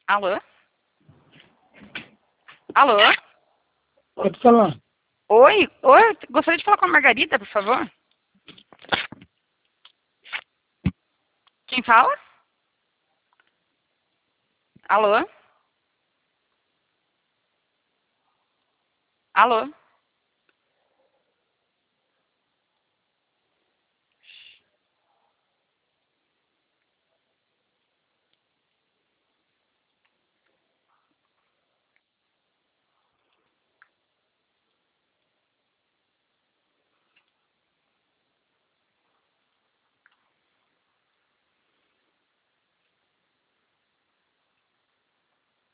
Alô? Alô? Pode falar. Oi, gostaria de falar com a Margarida, por favor. Quem fala? Alô? Alô?